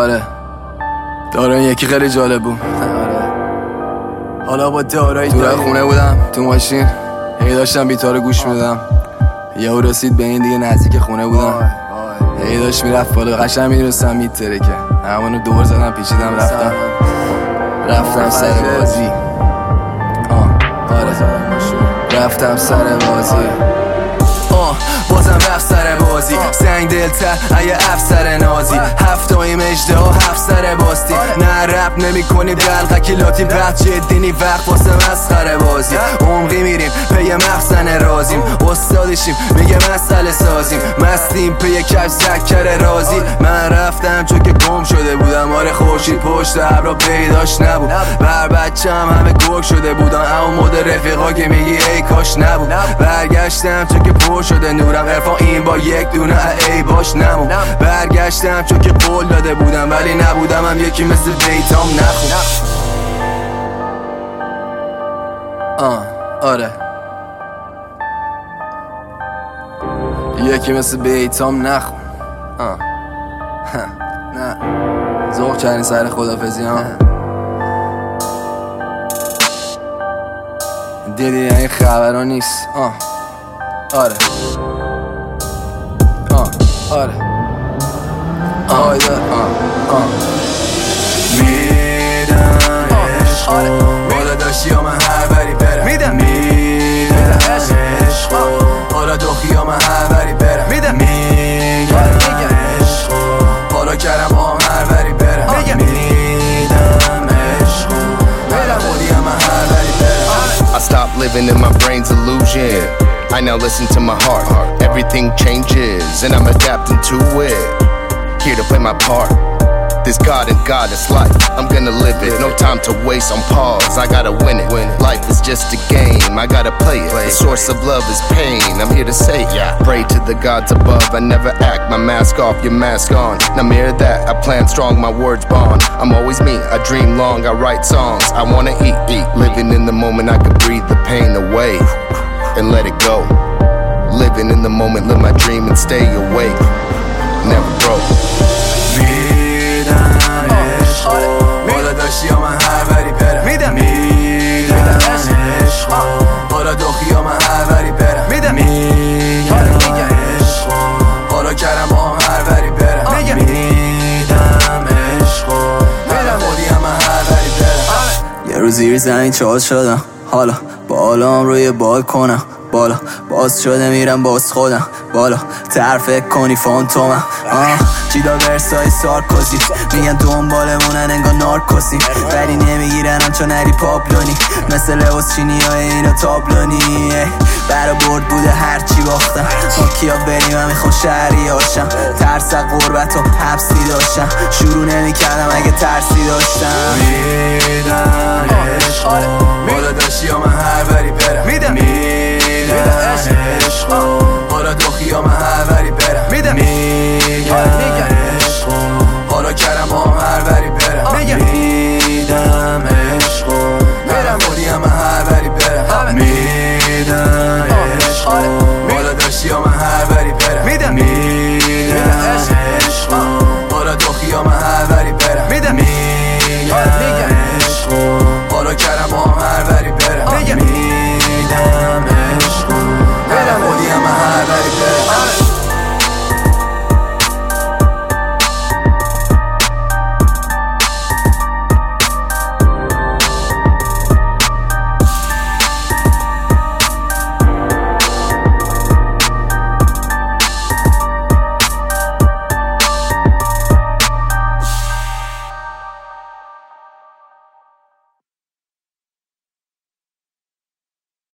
آره دارن یکی خیلی جالب بود. آره حالا با دارایی تو خونه بودم تو ماشین هی داشتم بیتارو گوش میدم، یهو رسید به این دیگه نزدیک خونه بودم، هی داشت میرفت بالا، قشنگ میدونستم میتره که همونو دور زدم پیچیدم رفتم سر بازی. آره رفتم سر بازی، بازم رفت سر بازی، سنگ دلتر اگه افسر نازی، هفتایی مجده ها هفت سر باستی، نه رپ نمی کنی بلقکی لاتی بعد جدینی وقت واسه مسخره بازی، عمقی میریم پی مخزن رازیم، استادشیم میگه مسئله سازیم، مستیم پی کش سکر رازی، من رفتم چون که گم شده بودم، آره خورشید پشت ابرا پیداش نبود، بر بچم همه گرگ شده بودن، اما مد رفیقا که میگی ای کاش نبود، برگشتم چون که پر شده نورم، عرفان این با یک دونه ای باش نمون، برگشتم چون که قول داده بودم ولی نبودم هم یکی مثل بیتام نخون. آره یکی مثل بیتام نخون. نه ذوق کردین سر خدافزی ها، دیدی این خبرها نیست. آره آره میدم عشقو بالا داشتی یا من هر بری برم، میدم عشقو حالا دخی یا من هر بری برم، میگم عشقو حالا کردم با هم هر بری برم، میدم عشقو حالا خودی هم هر بری برم. I stopped living in my brain's illusion, I now listen to my heart. Everything changes and I'm adapting to it. Here to play my part. This God and goddess life, I'm gonna live it. No time to waste on pause, I gotta win it. Life is just a game, I gotta play it. The source of love is pain, I'm here to say it. Pray to the gods above, I never act. My mask off, your mask on. Now mirror that, I plan strong, my words bond. I'm always me, I dream long, I write songs. I wanna eat. Living in the moment, I could breathe the pain away and let it go. Living in the moment, live my dream and stay awake. Never broke. میدم عشقو بالا داشتی یا من هر بری برم، میدم عشقو حالا دخی یا من هر بری برم، میدم عشقو حالا کردم با هم هر بری برم، میدم عشقو حالا خودی هم هر بری برم. یه روز زیر زمین چال شدم، حالا بالام روی بالکنم، بالا باز شده میرم باز خودم، بالا طرف کنی فانتومم. چیدا ورسای سارکوزی میگن دنبالمونن انگار نارکوسی، ولی نمیگیرنم چون نری پاپلونی، مثل لباس چینی های اینا تابلونی، برا برد بوده هرچی باختم، ما کیا بریم هم میخوام شهری هاشم، ترس غربت و حبسی داشتم، شروع نمی کردم اگه ترسی داشتم. میدم عشقو بالا داشت